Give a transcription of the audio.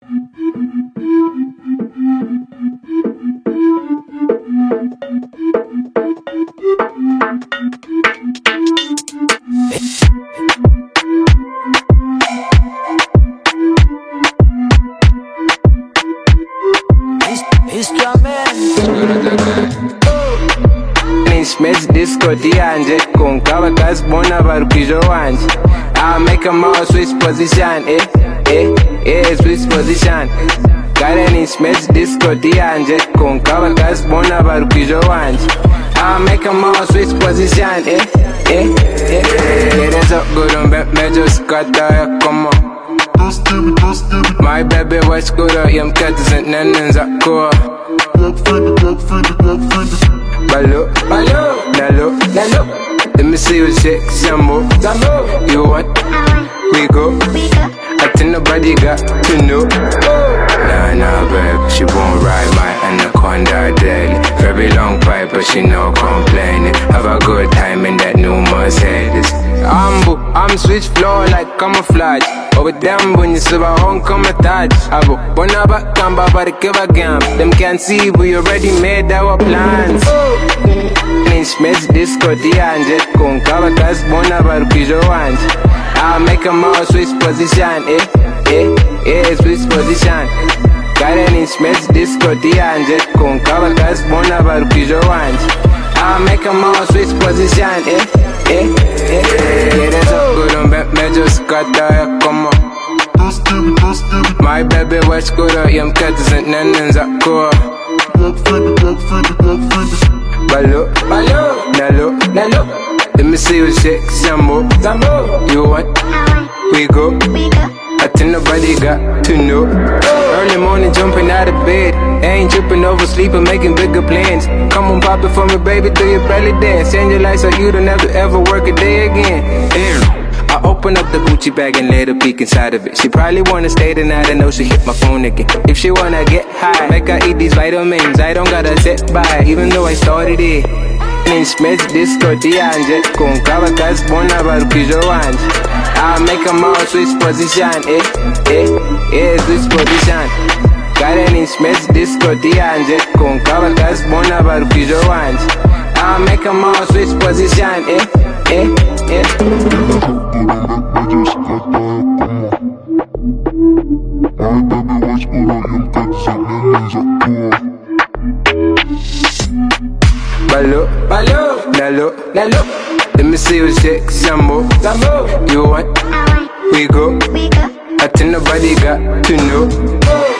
Smith disco dianje Kung kawakas bona barukijo wanje I'll make them all switch position switch position Karen Smith disco dianje Kung kawakas bona barukijo wanje I'll make them all switch position Eres up good on mejo skata ya como My baby was good on yam katzent nenen zakua Ballo, nalo, let me see you shake Sambo, you want, we go I think nobody got to know Nah, babe, she won't ride my anaconda daily Very long pipe, but she no complaining Have a good time in that new Mercedes I'm switch floor like camouflage Over them when you see a home come attach Abo, bonaba kamba barikiva gam Them can't see we already made our plans Smith disco dianje Kung kawakas bona barukijo wanje I'll make them all switch position switch position Karen Smith disco dianje Kung kawakas bona barukijo wanje I'll make them all switch position Eres up good on mejo skata ya como My baby was good on yam katzent nenen zakua Ballo, nalo, let me see you shake Sambo, you want, we go I think nobody got to know Early morning jumping out of bed Ain't tripping over sleeping, making bigger plans Come on pop it for me baby, do your belly dance Change your life so you don't have to ever work a day again I open up the Gucci bag and let her peek inside of it She probably wanna stay the night, I know she hit my phone again If she wanna get high, make her eat these vitamins I don't gotta sit by, even though I started it Smith disco dianje Kung kawakas bona barukijo wanje I'll make them all switch position switch position Karen Smith disco dianje Kung kawakas bona barukijo wanje I'll make them all switch position Ballo, nalo, let me see you shake Sambo, you want, we go I think nobody got to know